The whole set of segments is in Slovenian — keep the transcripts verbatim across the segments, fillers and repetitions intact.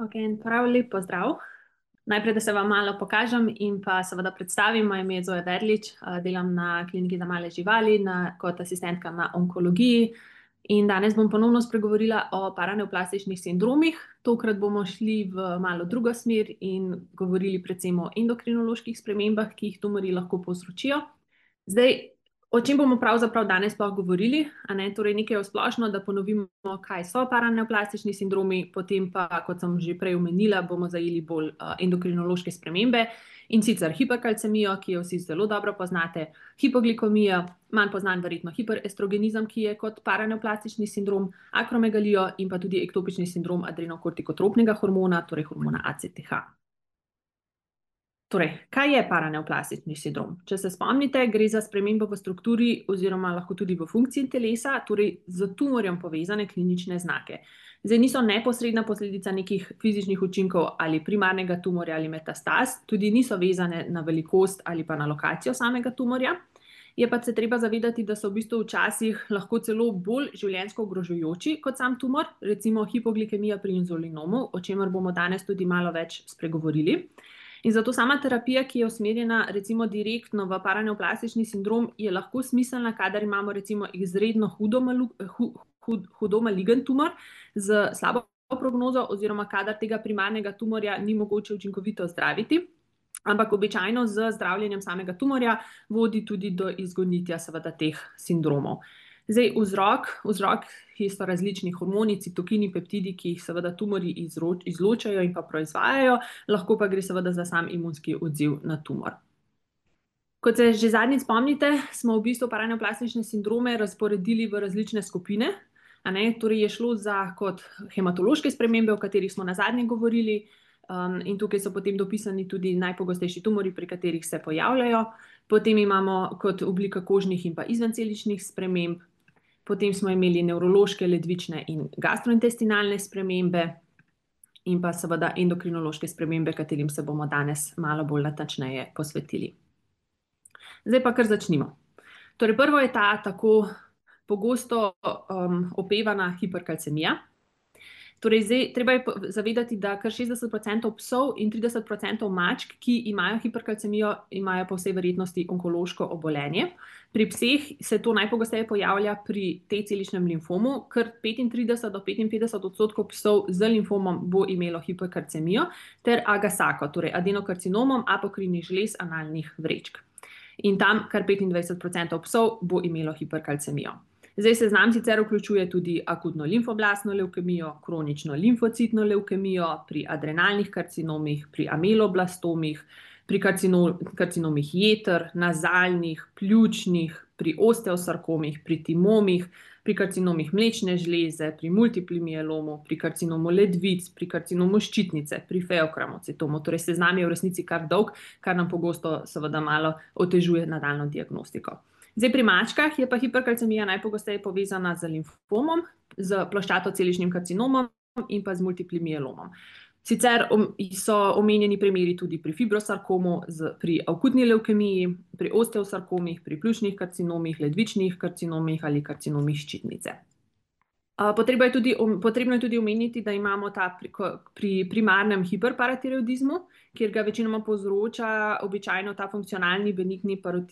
Ok, en prav lep pozdrav. Najprej, da se vam malo pokažem in pa seveda predstavim. Moje ime je Zoja Derlič, eh, delam na kliniki za male živali na, kot asistentka na onkologiji. In danes bom ponovno spregovorila o paraneoplastičnih sindromih. Tokrat bomo šli v malo drugo smer in govorili predvsem o endokrinoloških spremembah, ki jih tumorji lahko povzročijo. Zdaj, o čem bomo pravzaprav danes sploh govorili? A ne? Torej, nekaj splošno, da ponovimo, kaj so paraneoplastični sindromi, potem pa, kot sem že prej omenila, bomo zajeli bolj uh, endokrinološke spremembe, in sicer hiperkalcemijo, ki jo vsi zelo dobro poznate, hipoglikemijo, manj poznan verjetno hiperestrogenizem, ki je kot paraneoplastični sindrom, akromegalijo in pa tudi ektopični sindrom adrenokortikotropnega hormona, torej hormona A C T H. Torej, kaj je paraneoplastični sindrom? Če se spomnite, gre za spremembo v strukturi oziroma lahko tudi v funkciji telesa, torej z tumorjem povezane klinične znake. Zdaj niso neposredna posledica nekih fizičnih učinkov ali primarnega tumorja ali metastaz, tudi niso vezane na velikost ali pa na lokacijo samega tumorja. Je pa se treba zavedati, da so v bistvu včasih lahko celo bolj življenjsko ogrožajoči kot sam tumor, recimo hipoglikemija pri inzulinomu, o čemer bomo danes tudi malo več spregovorili. In zato sama terapija, ki je usmerjena recimo direktno v paraneoplastični sindrom, je lahko smiselna, kadar imamo recimo izredno hudo, malu, hud, hudo maligen tumor z slabo prognozo oziroma kadar tega primarnega tumorja ni mogoče učinkovito zdraviti. Ampak običajno z zdravljenjem samega tumorja vodi tudi do izgonitja seveda teh sindromov. Zdaj, vzrok, vzroki so različni hormoni, citokini, peptidi, ki jih seveda tumorji izločajo in pa proizvajajo, lahko pa gre seveda za sam imunski odziv na tumor. Kot se že zadnjič spomnite, smo v bistvu paraneoplastične sindrome razporedili v različne skupine. A ne? Torej je šlo za kot hematološke spremembe, o katerih smo nazadnje govorili, um, in tukaj so potem dopisani tudi najpogostejši tumorji, pri katerih se pojavljajo. Potem imamo kot oblika kožnih in pa izvenceličnih sprememb. Potem smo imeli nevrološke, ledvične in gastrointestinalne spremembe in pa seveda endokrinološke spremembe, katerim se bomo danes malo bolj natančneje posvetili. Zdaj pa kar začnimo. Torej, prvo je ta tako pogosto um, opevana hiperkalcemija. Torej, zdaj, treba je zavedati, da kar šestdeset procentov psov in trideset procentov mačk, ki imajo hiperkalcemijo, imajo po vsej verjetnosti onkološko obolenje. Pri pseh se to najpogosteje pojavlja pri T-celičnem limfomu, kar petintrideset do petinpetdeset odstotkov psov z limfomom bo imelo hiperkalcemijo, ter agasako, torej adenokarcinomom apokrinih žlez analnih vrečk. In tam kar petindvajset procentov psov bo imelo hiperkalcemijo. Zdaj seznam sicer vključuje tudi akutno limfoblastno levkemijo, kronično limfocitno levkemijo, pri adrenalnih karcinomih, pri ameloblastomih, pri karcinomih jeter, nazalnih, pljučnih, pri osteosarkomih, pri timomih, pri karcinomih mlečne žleze, pri multipli mielomu, pri karcinomu ledvic, pri karcinomu ščitnice, pri feokramocitomu. Torej seznam je v resnici kar dolg, kar nam pogosto seveda malo otežuje nadaljnjo diagnostiko. Zdaj, pri mačkah je pa hiperkalcemija najpogosteje povezana z limfomom, z ploščatoceličnim karcinomom in pa z multiplim mielomom. Sicer so omenjeni primeri tudi pri fibrosarkomu, pri akutni levkemiji, pri osteosarkomih, pri pljučnih karcinomih, ledvičnih karcinomih ali karcinomih ščitnice. Potrebno je tudi, potrebno je tudi omeniti, da imamo ta pri, pri primarnem hiperparatiroidizmu, kjer ga večinoma povzroča običajno ta funkcionalni benigni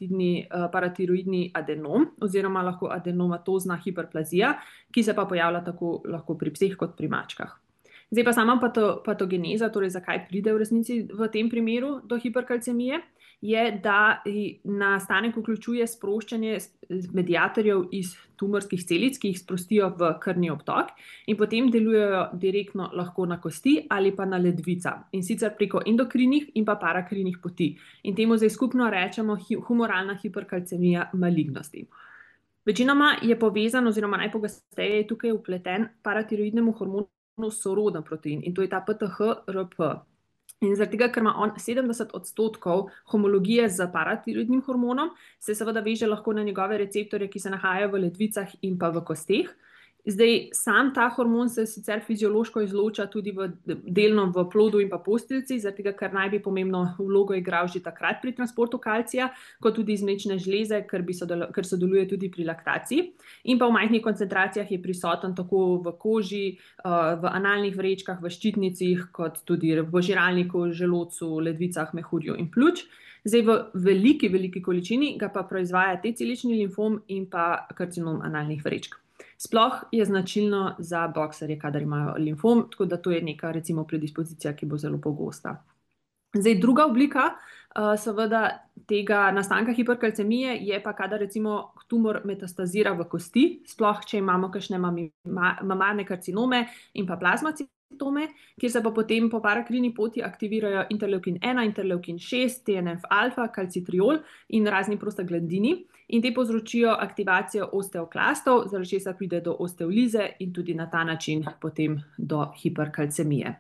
paratiroidni adenom oziroma lahko adenomatozna hiperplazija, ki se pa pojavlja tako lahko pri pseh kot pri mačkah. Zdaj pa sama patogeneza, torej zakaj pride v resnici v tem primeru do hiperkalcemije, je, da nastanek vključuje sproščanje mediatorjev iz tumorskih celic, ki jih sprostijo v krvni obtok in potem delujejo direktno lahko na kosti ali pa na ledvica, in sicer preko endokrinih in pa parakrinih poti. In temu zdaj skupno rečemo humoralna hiperkalcemija malignosti. Večinoma je povezan oziroma najpogosteje je tukaj vpleten paratiroidnemu hormonu soroden protein, in to je ta P T H R P. In zaradi tega, ker ima on sedemdeset odstotkov homologije z paratiroidnim hormonom, se seveda veže lahko na njegove receptorje, ki se nahajajo v ledvicah in pa v kosteh. Zdaj, sam ta hormon se sicer fiziološko izloča tudi v, delno v plodu in pa posteljici, zaradi tega, ker naj bi pomembno vlogo igral že takrat pri transportu kalcija, kot tudi iz mlečne žleze, ker, bi sodelo, ker sodeluje tudi pri laktaciji. In pa v majhnih koncentracijah je prisoten tako v koži, v analnih vrečkah, v ščitnicah, kot tudi v žiralniku, želodcu, ledvicah, mehurju in pljuč. Zdaj, v veliki, veliki količini ga pa proizvaja T-celični limfom in pa karcinom analnih vrečk. Sploh je značilno za bokserje, kadar imajo limfom, tako da to je neka recimo predispozicija, ki bo zelo pogosta. Zdaj, druga oblika uh, seveda tega nastanka hiperkalcemije je pa, kadar recimo tumor metastazira v kosti, sploh če imamo kakšne mamarne karcinome in pa plazmacitome, kjer se pa potem po parakrini poti aktivirajo interleukin ena, interleukin šest, T N F alfa, kalcitriol in razni prostaglandini. In te povzročijo aktivacijo osteoklastov, zaradi česar pride do osteolize in tudi na ta način potem do hiperkalcemije.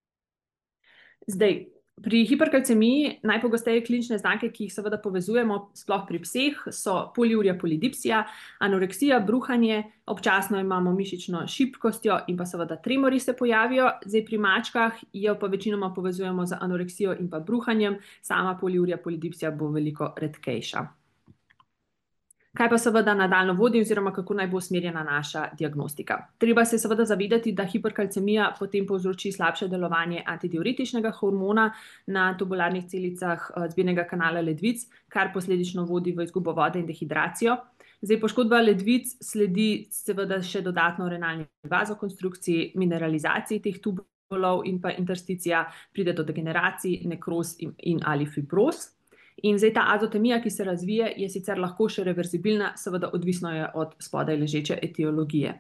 Zdaj, pri hiperkalcemiji najpogosteje klinične znake, ki jih seveda povezujemo sploh pri pseh, so poliurija, polidipsija, anoreksija, bruhanje, občasno imamo mišično šibkostjo in pa seveda tremori se pojavijo. Zdaj, pri mačkah jo pa večinoma povezujemo z anoreksijo in pa bruhanjem, sama poliurija, polidipsija bo veliko redkejša. Kaj pa seveda nadaljnjo vodi oziroma kako naj bo usmerjena naša diagnostika? Treba se seveda zavedati, da hiperkalcemija potem povzroči slabše delovanje antidiuretičnega hormona na tubularnih celicah zbirnega kanala ledvic, kar posledično vodi v izgubo vode in dehidracijo. Zdaj, poškodba ledvic sledi seveda še dodatno renalni vazokonstrukciji, mineralizaciji teh tubulov in pa intersticija, pride do degeneracij, nekroz in, in ali fibroz. In zdaj ta azotemija, ki se razvije, je sicer lahko še reverzibilna, seveda odvisno je od spodaj ležeče etiologije.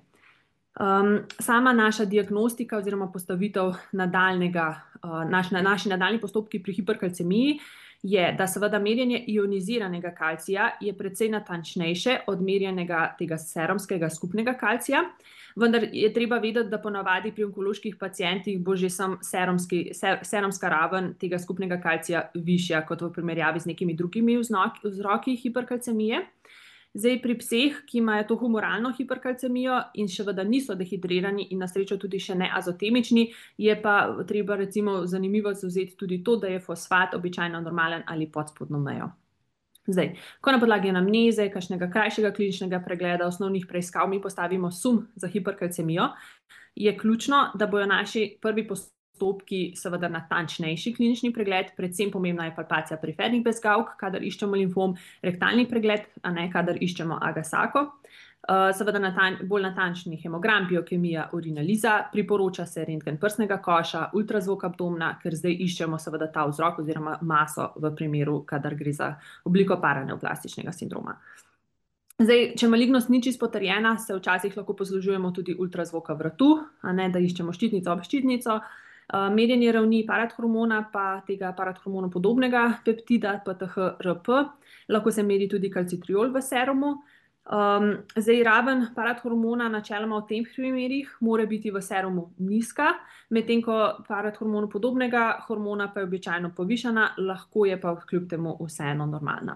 Um, sama naša diagnostika oziroma postavitev nadaljnega, uh, naš, na, naši nadaljni postopki pri hiperkalcemiji je, da seveda merjenje ioniziranega kalcija je precej natančnejše od merjenega tega serumskega skupnega kalcija, vendar je treba vedeti, da ponavadi pri onkoloških pacientih bo že sam serumski, ser, serumska raven tega skupnega kalcija višja kot v primerjavi z nekimi drugimi vzroki hiperkalcemije. Zdaj, pri pseh, ki imajo to humoralno hiperkalcemijo in še vedno niso dehidrirani in na srečo tudi še ne azotemični, je pa treba recimo zanimivo zavzeti tudi to, da je fosfat običajno normalen ali pod spodnjo mejo. Zdaj, ko na podlagi anamneze, kakšnega krajšega kliničnega pregleda, osnovnih preiskav mi postavimo sum za hiperkalcemijo, je ključno, da bojo naši prvi postopki postopki seveda natančnejši klinični pregled, predvsem pomembna je palpacija perifernih bezgavk, kadar iščemo limfom, rektalni pregled, a ne kadar iščemo agasako. Uh, seveda natan, bolj natančni hemogram, biokemija, urinaliza, priporoča se rentgen prsnega koša, ultrazvok abdomna, ker zdaj iščemo seveda ta vzrok oziroma maso v primeru, kadar gre za obliko paraneoplastičnega sindroma. Zdaj, če malignost ni čisto potrjena, se včasih lahko poslužujemo tudi ultrazvoka vratu, a ne da iščemo ščitnico ob ščitnico. Uh, merjenje ravni parathormona pa tega parathormonu podobnega peptida P T H R P, lahko se meri tudi kalcitriol v serumu. Um, zdaj, raven parathormona načeloma v teh primerih mora biti v serumu nizka, medtem ko parathormonu podobnega hormona pa je običajno povišana, lahko je pa kljub temu vseeno normalna.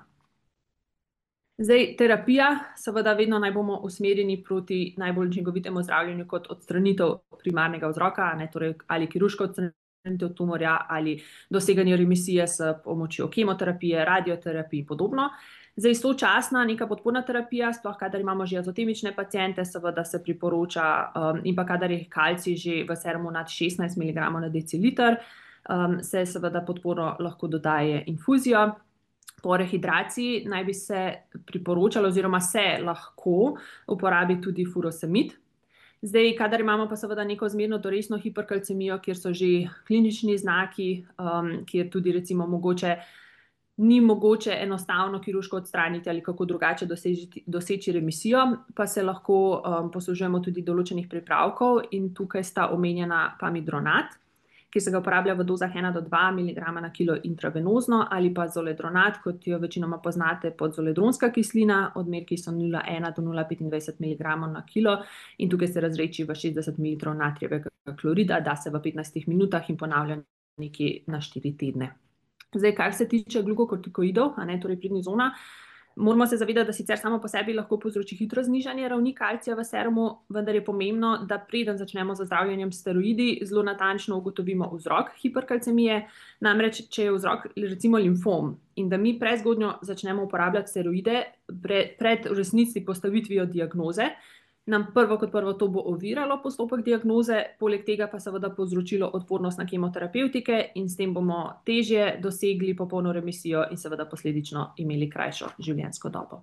Zdaj, terapija, seveda vedno naj bomo usmerjeni proti najbolj učinkovitemu zdravljenju kot odstranitev primarnega vzroka, ne, torej ali kirurško odstranitev tumorja ali doseganje remisije s pomočjo kemoterapije, radioterapije in podobno. Zdaj, sočasna neka podporna terapija, sploh kadar imamo že azotemične paciente, seveda se priporoča um, in pa kadar je kalcij že v serumu nad šestnajst miligramov na deciliter, um, se seveda podporno lahko dodaje infuzijo. Po rehidraciji naj bi se priporočalo oziroma se lahko uporabi tudi furosemid. Zdaj, kadar imamo pa seveda neko zmerno do resno hiperkalcemijo, kjer so že klinični znaki, um, kjer tudi recimo mogoče ni mogoče enostavno kirurško odstraniti ali kako drugače doseči, doseči remisijo, pa se lahko um, poslužujemo tudi določenih pripravkov in tukaj sta omenjena pamidronat, ki se ga uporablja v dozah ena do dva miligrama na kilo intravenozno, ali pa zoledronat, kot jo večinoma poznate pod zoledronska kislina, odmerki so nula celih ena do nula celih petindvajset miligramov na kilo in tukaj se razreči v šestdeset mililitrov natrijevega klorida, da se v petnajstih minutah in ponavlja nekje na štiri tedne. Zdaj, kar se tiče glukokortikoidov, a ne, torej prednizona, Moramo se zavedati, da sicer samo po sebi lahko povzroči hitro znižanje ravni kalcija v serumu, vendar je pomembno, da preden začnemo z zdravljenjem s steroidi, zelo natančno ugotovimo vzrok hiperkalcemije. Namreč, če je vzrok recimo limfom in da mi prezgodnjo začnemo uporabljati steroide pre, pred v resnici postavitvijo diagnoze, nam prvo kot prvo to bo oviralo postopek diagnoze, poleg tega pa seveda povzročilo odpornost na kemoterapevtike in s tem bomo težje dosegli popolno remisijo in seveda posledično imeli krajšo življenjsko dobo.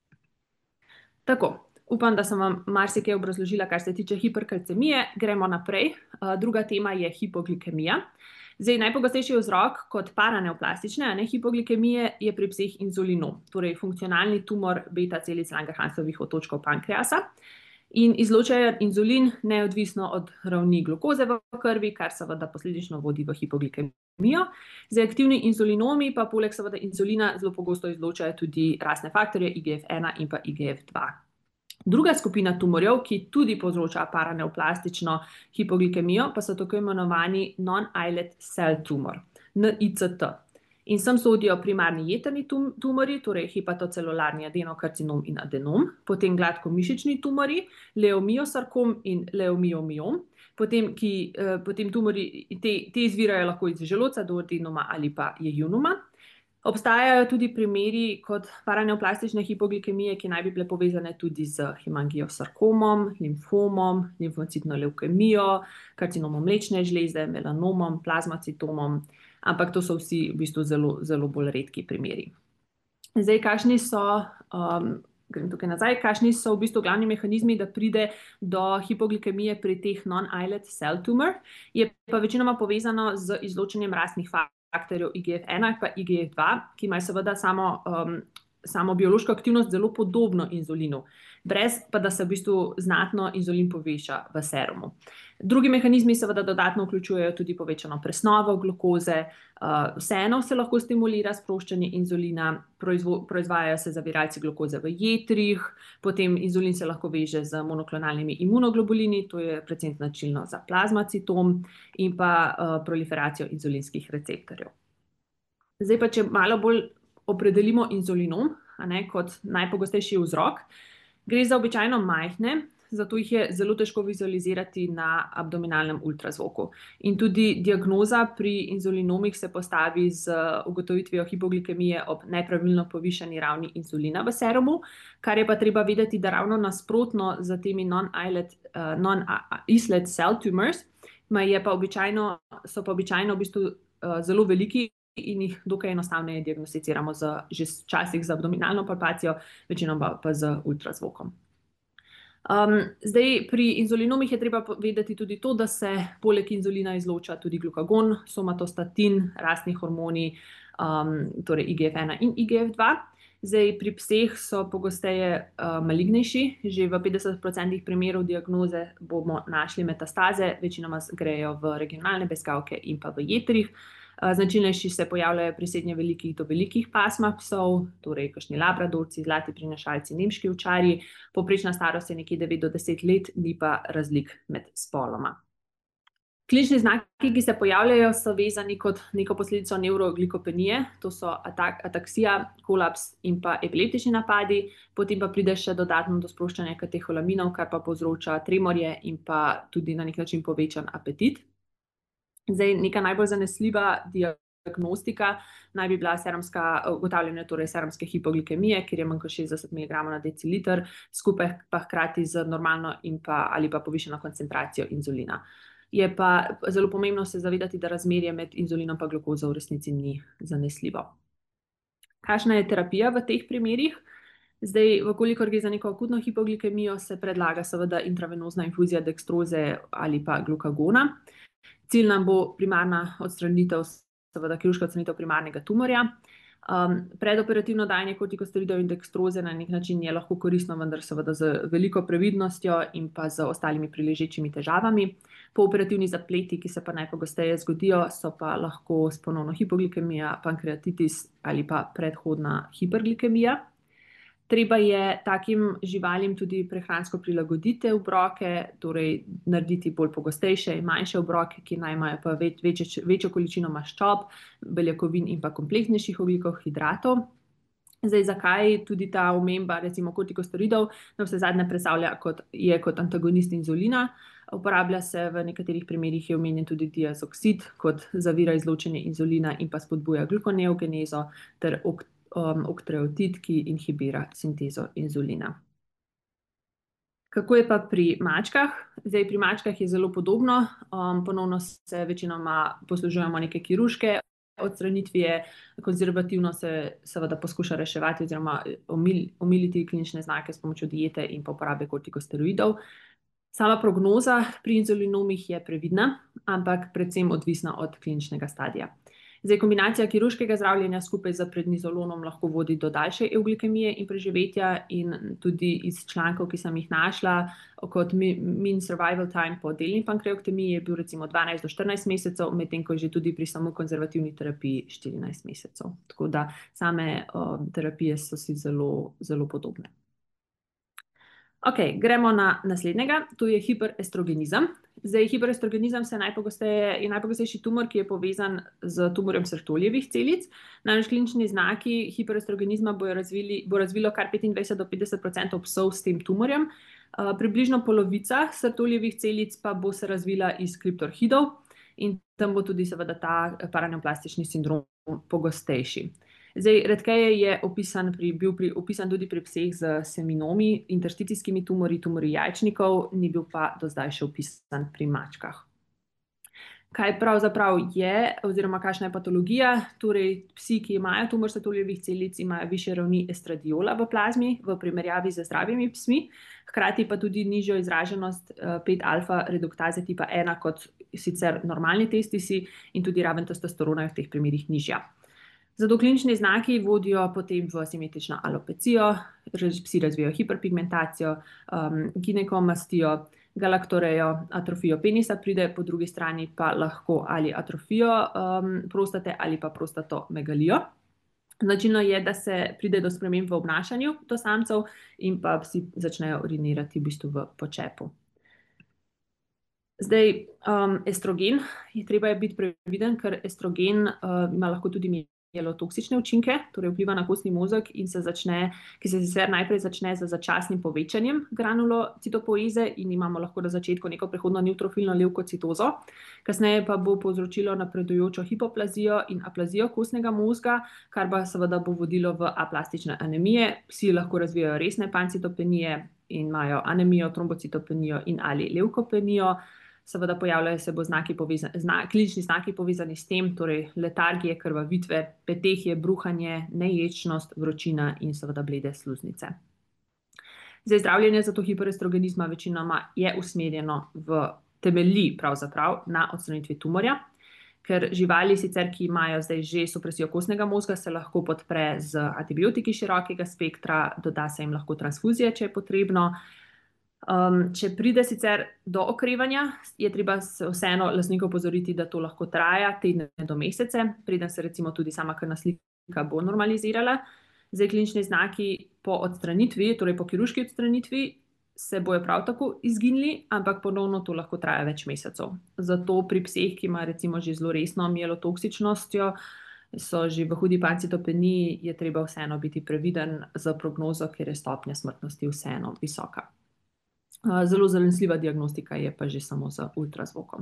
Tako, upam, da sem vam marsikaj obrazložila, kar se tiče hiperkalcemije. Gremo naprej. Druga tema je hipoglikemija. Zdaj, najpogostejši vzrok kot paraneoplastične, a ne hipoglikemije, je pri psih inzulinom, torej funkcionalni tumor beta celic Langerhansovih otočkov pankreasa. In izločajo inzulin neodvisno od ravni glukoze v krvi, kar seveda posledično vodi v hipoglikemijo. Zdaj, aktivni inzulinomi pa poleg seveda inzulina zelo pogosto izločajo tudi rastne faktorje I G F ena in pa I G F dva. Druga skupina tumorjev, ki tudi povzroča paraneoplastično hipoglikemijo, pa so tako imenovani non-islet cell tumor, N I C T. In sem sodijo primarni jetrni tumori, torej hepatocelularni adenokarcinom in adenom, potem gladkomišični tumori, leomiosarkom in leomiomiom, potem, ki, eh, potem tumori, te, te izvirajo lahko iz želodca, duodenuma ali pa jejunuma. Obstajajo tudi primeri kot paraneoplastične hipoglikemije, ki naj bi bile povezane tudi z hemangiosarkomom, limfomom, limfocitno levkemijo, karcinomom mlečne žleze, melanomom, plazmacitomom, ampak to so vsi v bistvu zelo, zelo bolj redki primeri. Zdaj, kakšni so, um, grem tukaj nazaj, kakšni so v bistvu glavni mehanizmi, da pride do hipoglikemije pri teh non-islet cell tumor, je pa večinoma povezano z izločanjem rastnih faktorjev I G F ena pa I G F dva, ki imajo seveda samo, um, samo biološko aktivnost zelo podobno inzulinu, brez pa da se v bistvu znatno inzulin poveša v serumu. Drugi mehanizmi seveda dodatno vključujejo tudi povečano presnovo glukoze, uh, vseeno se lahko stimulira sproščanje inzulina, proizvo, proizvajajo se zaviralci glukoze v jetrih, potem inzulin se lahko veže z monoklonalnimi imunoglobulini, to je predvsem značilno za plazmacitom in pa uh, proliferacijo inzulinskih receptorjev. Zdaj pa, če malo bolj opredelimo inzulinom, a ne, kot najpogostejši vzrok, gre za običajno majhne, zato jih je zelo težko vizualizirati na abdominalnem ultrazvoku. In tudi diagnoza pri inzulinomih se postavi z ugotovitvijo hipoglikemije ob nepravilno povišani ravni inzulina v serumu, kar je pa treba vedeti, da ravno nasprotno za temi non-islet, uh, non-islet cell tumors, je pa običajno, so pa običajno v bistvu uh, zelo veliki in jih dokaj enostavneje diagnosticiramo z, že včasih z abdominalno palpacijo, večinoma pa z ultrazvokom. Um, zdaj, pri inzulinomih je treba vedeti tudi to, da se poleg inzulina izloča tudi glukagon, somatostatin, rastni hormoni, um, torej I G F ena in I G F dva. Zdaj, pri pseh so pogosteje uh, malignejši, že v petdeset procentih primerov diagnoze bomo našli metastaze, večinoma grejo v regionalne bezgavke in pa v jetrih. Značilnejši se pojavljajo pri srednje velikih do velikih pasmah psov, torej kakšni labradorci, zlati prinašalci, nemški ovčarji. Povprečna starost je nekje devet do deset let, ni pa razlik med spoloma. Klinični znaki, ki se pojavljajo, so vezani kot neko posledico neuroglykopenije, to so atak, ataksija, kolaps in pa epileptični napadi, potem pa pride še dodatno do sproščanja kateholaminov, kar pa povzroča tremorje in pa tudi na nek način povečan apetit. Zdaj, neka najbolj zanesljiva diagnostika naj bi bila serumska, ugotavljanje torej serumske hipoglikemije, kjer je manj kot šestdeset miligramov na deciliter, skupaj pa hkrati z normalno in pa, ali pa povišeno koncentracijo inzulina. Je pa zelo pomembno se zavedati, da razmerje med inzulinom pa glukozo v resnici ni zanesljivo. Kakšna je terapija v teh primerih? Zdaj, vkolikor gre za neko akutno hipoglikemijo, se predlaga seveda intravenozna infuzija dekstroze ali pa glukagona. Cilj nam bo primarna odstranitev, seveda kirurška odstranitev primarnega tumorja. Um, predoperativno dajanje kortikosteroidov in dekstroze na nek način je lahko koristno, vendar seveda z veliko previdnostjo in pa z ostalimi priležečimi težavami. Pooperativni zapleti, ki se pa najpogosteje zgodijo, so pa lahko ponovno hipoglikemija, pankreatitis ali pa predhodna hiperglikemija. Treba je takim živalim tudi prehransko prilagoditi obroke, torej narediti bolj pogostejše in manjše obroke, ki naj imajo pa več, večjo, večjo količino maščob, beljakovin in pa kompleksnejših ogljikov hidratov. Zdaj, zakaj tudi ta omemba, recimo kortikosteroidov, na vse zadnje predstavlja kot, je kot antagonist inzulina. Uporablja se v nekaterih primerih, je omenjen tudi diazoksid kot zavira izločanje inzulina in pa spodbuja glukoneogenezo ter ok, um, oktreotid, ki inhibira sintezo inzulina. Kako je pa pri mačkah? Zdaj, pri mačkah je zelo podobno. Um, ponovno se večinoma poslužujemo neke kirurške odstranitve, konzervativno se seveda poskuša reševati oziroma omil, omiliti klinične znake s pomočjo diete in pa uporabe kortikosteroidov. Sama prognoza pri inzulinomih je previdna, ampak predvsem odvisna od kliničnega stadija. Zdaj, kombinacija kirurškega zdravljenja skupaj z prednizolonom lahko vodi do daljše euglikemije in preživetja, in tudi iz člankov, ki sem jih našla, kot mean survival time po delni pankreoktomiji je bil recimo dvanajst do štirinajst mesecev, medtem ko je že tudi pri samo konzervativni terapiji štirinajst mesecev. Tako da same um, terapije so si zelo, zelo podobne. Ok, gremo na naslednjega, to je hiperestrogenizem. Zdaj, hiperestrogenizem se najpogosteje, je najpogostejši tumor, ki je povezan z tumorjem Sertoljevih celic. Namreč klinični znaki hiperestrogenizma bo razvili, bo razvilo kar petindvajset do petdeset odstotkov psov s tem tumorjem. Uh, približno polovica Sertoljevih celic pa bo se razvila iz kriptorhidov in tam bo tudi seveda ta paraneoplastični sindrom pogostejši. Zdaj, redkeje je opisan pri, bil pri, opisan tudi pri pseh z seminomi, interstitiskimi tumori, tumori jajčnikov, ni bil pa do zdaj še opisan pri mačkah. Kaj pravzaprav je, oziroma kakšna je patologija? Torej, psi, ki imajo tumor Sertoljevih celic, imajo višje ravni estradiola v plazmi v primerjavi z zdravimi psmi, hkrati pa tudi nižjo izraženost pet alfa reduktaze tipa ena kot sicer normalni testisi in tudi raven testosterona je v teh primerih nižja. Zato klinični znaki vodijo potem v simetrično alopecijo, psi razvijajo hiperpigmentacijo, um, ginekomastijo, galaktorejo, atrofijo penisa pride, po drugi strani pa lahko ali atrofijo um, prostate ali pa prostatomegalijo. Značilno je, da se pride do sprememb v obnašanju do samcev in pa psi začnejo urinirati v bistvu v počepu. Zdaj, um, estrogen, je treba je biti previden, ker estrogen uh, ima lahko tudi toksične učinke, torej vpliva na kostni mozeg in se začne, ki se sicer najprej začne z začasnim povečanjem granulocitopoeze in imamo lahko na začetku neko prehodno neutrofilno levkocitozo, kasneje pa bo povzročilo napredujočo hipoplazijo in aplazijo kostnega mozga, kar pa seveda bo vodilo v aplastične anemije. Psi lahko razvijajo resne pancitopenije in imajo anemijo, trombocitopenijo in ali levkopenijo. Seveda pojavljajo se bo znaki povezani, zna, klinični znaki povezani s tem, torej letargije, krvavitve, petehje, bruhanje, neječnost, vročina in seveda blede sluznice. Zdaj, zdravljenje za to hiperestrogenizma večinoma je usmerjeno v temelji pravzaprav na odstranitvi tumorja, ker živali sicer, ki imajo zdaj že supresijo kostnega mozga, se lahko podpre z antibiotiki širokega spektra, doda se jim lahko transfuzije, če je potrebno. Um, če pride sicer do okrevanja, je treba vseeno lastnika opozoriti, da to lahko traja tedne do mesece, preden se recimo tudi sama krvna slika bo normalizirala. Zdaj, klinični znaki po odstranitvi, torej po kirurški odstranitvi, se bojo prav tako izginili, ampak ponovno to lahko traja več mesecev. Zato pri pseh, ki imajo recimo že zelo resno mielotoksičnostjo, so že v hudi pancitopeniji, je treba vseeno biti previden za prognozo, ker je stopnja smrtnosti vseeno visoka. Zelo zanesljiva diagnostika je pa že samo z ultrazvokom.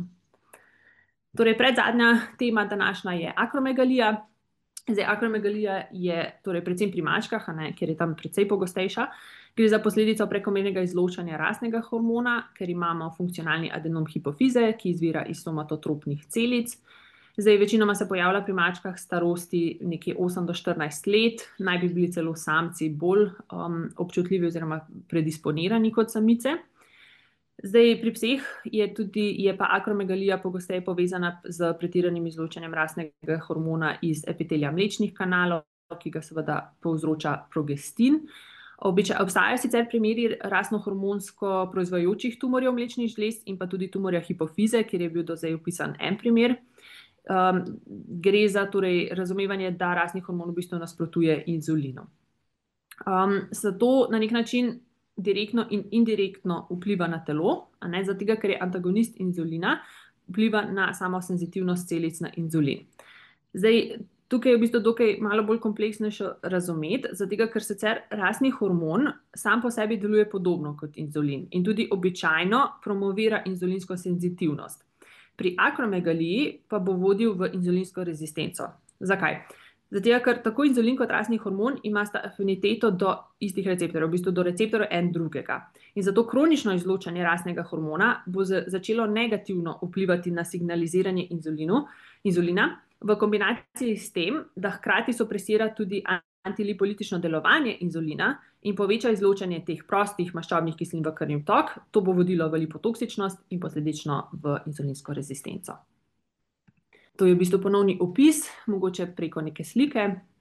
Torej, predzadnja tema današnja je akromegalija. Zdaj, akromegalija je torej predvsem pri mačkah, ne, ker je tam precej pogostejša. Gre za posledico prekomernega izločanja rastnega hormona, ker imamo funkcionalni adenom hipofize, ki izvira iz somatotropnih celic. Zdaj, večinoma se pojavlja pri mačkah starosti nekje osem do štirinajst let, naj bi bili celo samci bolj um, občutljivi oziroma predisponirani kot samice. Zdaj, pri pseh je, tudi, je pa akromegalija pogosteje povezana z pretiranim izločanjem rastnega hormona iz epitelija mlečnih kanalov, ki ga seveda povzroča progestin. Običaj, obstajajo sicer primeri rastnohormonsko proizvajajočih tumorjev mlečnih žlez in pa tudi tumorja hipofize, kjer je bil do zdaj opisan en primer. Um, gre za torej, razumevanje, da rastni hormon v bistvu nasprotuje inzulinu. Um, zato na nek način direktno in indirektno vpliva na telo, a ne, zato ker je antagonist inzulina, vpliva na samo senzitivnost celic na inzulin. Zdaj, tukaj je v bistvu dokaj malo bolj kompleksno še razumeti, zato ker sicer rastni hormon sam po sebi deluje podobno kot inzulin in tudi običajno promovira inzulinsko senzitivnost. Pri akromegaliji pa bo vodil v inzulinsko rezistenco. Zakaj? Zato, ker tako inzulin kot rastni hormon imata afiniteto do istih receptorjev, v bistvu do receptorjev en drugega. In zato kronično izločanje rastnega hormona bo začelo negativno vplivati na signaliziranje inzulinu, inzulina, v kombinaciji s tem, da hkrati supresira tudi antilipolitično delovanje inzulina in poveča izločanje teh prostih maščobnih kislin v krvni tok, to bo vodilo v lipotoksičnost in posledično v inzulinsko rezistenco. To je v bistvu ponovni opis, mogoče preko neke slike.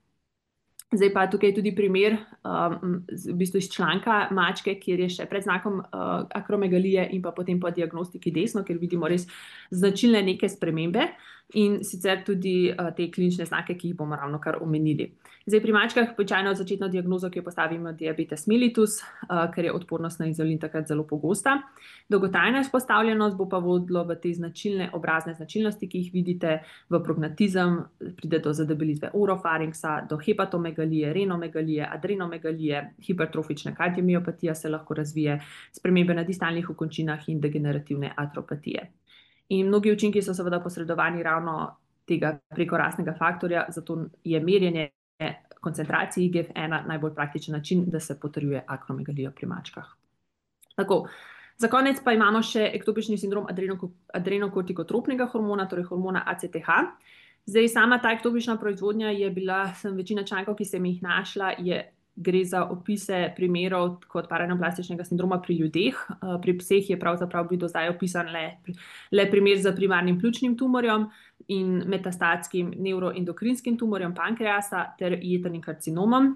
Zdaj pa tukaj tudi primer um, v bistvu iz članka mačke, kjer je še pred znakom uh, akromegalije in pa potem po diagnostiki desno, ker vidimo res značilne neke spremembe in sicer tudi uh, te klinične znake, ki jih bomo ravno kar omenili. Zdaj pri mačkah običajno začetno diagnozo, ki jo postavimo diabetes mellitus, uh, ker je odpornost na inzulin takrat zelo pogosta. Dolgotrajna izpostavljenost bo pa vodilo v te značilne obrazne značilnosti, ki jih vidite, v prognatizem, pride do zadebelitve orofaringsa, do hepatomegalije, renomegalije, adrenomegalije, hipertrofična kardiomiopatija se lahko razvije, spremembe na distalnih okončinah in degenerativne atropatije. In mnogi učinki so seveda posredovani ravno tega prekorastnega faktorja, zato je merjenje koncentracij I G F ena najbolj praktičen način, da se potrjuje akromegalijo pri mačkah. Tako, za konec pa imamo še ektopični sindrom adrenokortikotropnega hormona, torej hormona A C T H. Zdaj, sama ta ektopična proizvodnja je bila, sem večina člankov, ki sem jih našla, je, gre za opise primerov kot paraneoplastičnega sindroma pri ljudeh. Pri pseh je pravzaprav bil do zdaj opisan le, le primer z primarnim pljučnim tumorjem in metastatskim neuroendokrinskim tumorjem pankreasa ter jetrnim karcinomom.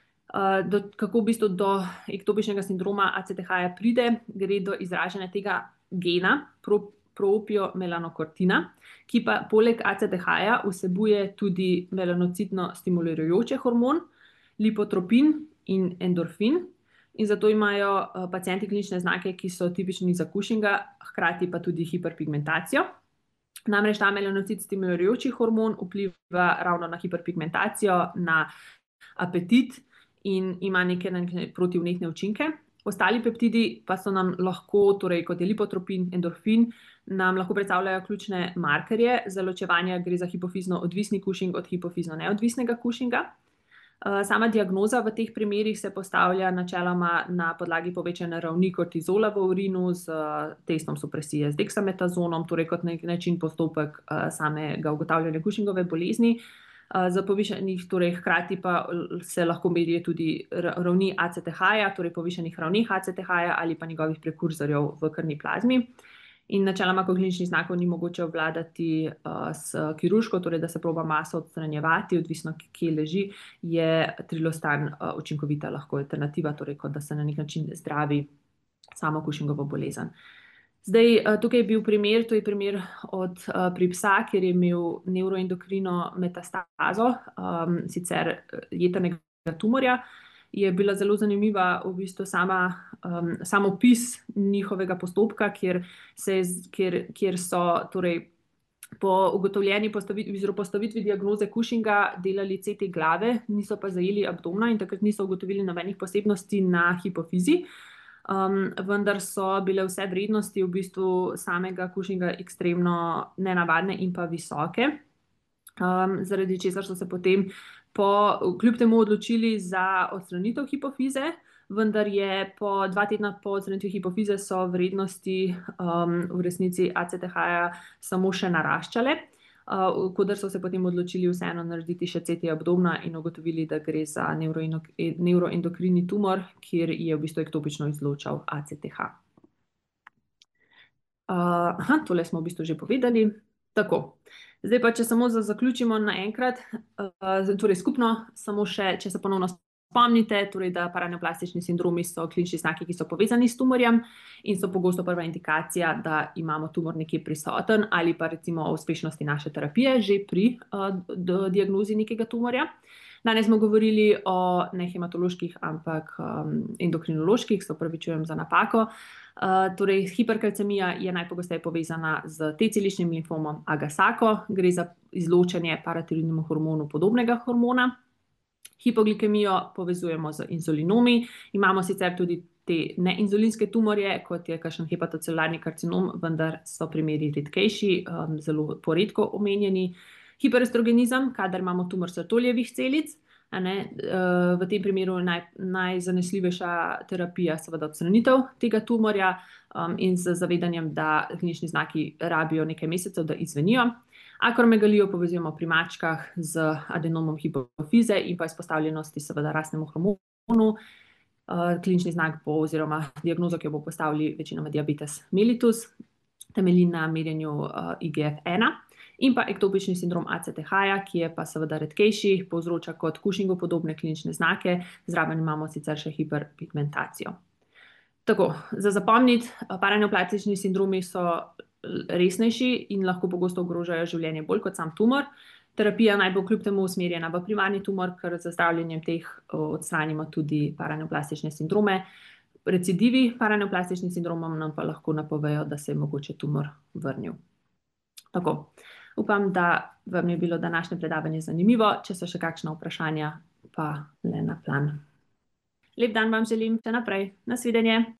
Do, kako v bistvu do ektopičnega sindroma A C T H-ja pride, gre do izražanja tega gena, pro, proopiomelanokortina, ki pa poleg A C T H-ja vsebuje tudi melanocitno stimulirajoče hormon, lipotropin in endorfin, in zato imajo uh, pacienti klinične znake, ki so tipični za Cushinga, hkrati pa tudi hiperpigmentacijo. Namreč ta melanocit stimulirajoči hormon vpliva ravno na hiperpigmentacijo, na apetit in ima neke, neke protivnetne učinke. Ostali peptidi pa so nam lahko, torej kot je lipotropin, endorfin, nam lahko predstavljajo ključne markerje za ločevanje, gre za hipofizno odvisni Cushing od hipofizno neodvisnega Cushinga. Sama diagnoza v teh primerih se postavlja načeloma na podlagi povečane ravni kortizola v urinu z testom supresije z deksametazonom, torej kot nek način postopek samega ugotavljanja Cushingove bolezni. Za povišanih, torej hkrati pa se lahko merijo tudi ravni A C T H-ja, torej povišanih ravnih A C T H-ja ali pa njegovih prekurzorjev v krvni plazmi. In načeloma, ko kliničnih znakov ni mogoče obvladati uh, s kirurško, torej da se proba maso odstranjevati, odvisno kje leži, je trilostan uh, učinkovita lahko alternativa, torej kot da se na nek način zdravi samo Cushingovo bolezen. Zdaj, uh, tukaj je bil primer, to je primer od uh, pri psa, kjer je imel neuroendokrino metastazo, um, sicer jetrnega tumorja. Je bila zelo zanimiva v bistvu sama, um, sam opis njihovega postopka, kjer, se, kjer, kjer so torej, po ugotovljeni postavitvi, postavitvi diagnoze Cushinga delali C T glave, niso pa zajeli abdomna in takrat niso ugotovili nobenih posebnosti na hipofizi, um, vendar so bile vse vrednosti v bistvu samega Cushinga ekstremno nenavadne in pa visoke, um, zaradi česar so se potem Po, kljub temu odločili za odstranitev hipofize, vendar je po dva tedna po odstranitvi hipofize so vrednosti um, v resnici A C T H-ja samo še naraščale, uh, kodar so se potem odločili vseeno narediti še C T abdomna in ugotovili, da gre za neuroendokrini tumor, kjer je v bistvu ektopično izločal A C T H. Uh, aha, tole smo v bistvu že povedali. Tako. Zdaj pa, če samo zaključimo naenkrat, uh, torej skupno, samo še, če se ponovno spomnite, torej da paraneoplastični sindromi so klinični znaki, ki so povezani s tumorjem in so pogosto prva indikacija, da imamo tumor nekje prisoten ali pa recimo o uspešnosti naše terapije že pri uh, diagnozi nekega tumorja. Danes smo govorili o ne hematoloških, ampak um, endokrinoloških, se opravičujem za napako. Uh, torej, hiperkalcemija je najpogosteje povezana z T-celičnim limfomom Agasako, gre za izločanje paratiroidnemu hormonu podobnega hormona. Hipoglikemijo povezujemo z inzulinomi, imamo sicer tudi te neinzulinske tumorje, kot je kakšen hepatocelularni karcinom, vendar so primeri redkejši, um, zelo poredko omenjeni. Hiperestrogenizem, kadar imamo tumor srtoljevih celic, a ne, uh, v tem primeru naj, najzanesljivejša terapija seveda odstranitev tega tumorja, um, in z zavedanjem, da klinični znaki rabijo nekaj mesecev, da izzvenijo. Akromegalijo povezujemo pri mačkah z adenomom hipofize in pa izpostavljenosti seveda rastnemu hormonu. Uh, klinični znak bo oziroma diagnozo, ki jo bo postavili večinoma diabetes mellitus, temelji na merjenju uh, I G F ena, in pa ektopični sindrom A C T H-ja, ki je pa seveda redkejši, povzroča kot Cushingov podobne klinične znake, zraven imamo sicer še hiperpigmentacijo. Tako, za zapomniti, paraneoplastični sindromi so resnejši in lahko pogosto ogrožajo življenje bolj kot sam tumor. Terapija naj bo kljub temu usmerjena v primarni tumor, ker z zdravljenjem teh odstranimo tudi paraneoplastične sindrome. Recidivi paraneoplastičnim sindromom nam pa lahko napovejo, da se je mogoče tumor vrnil. Tako, upam, da vam je bilo današnje predavanje zanimivo. Če so še kakšna vprašanja, pa le na plan. Lep dan vam želim še naprej. Nasvidenje.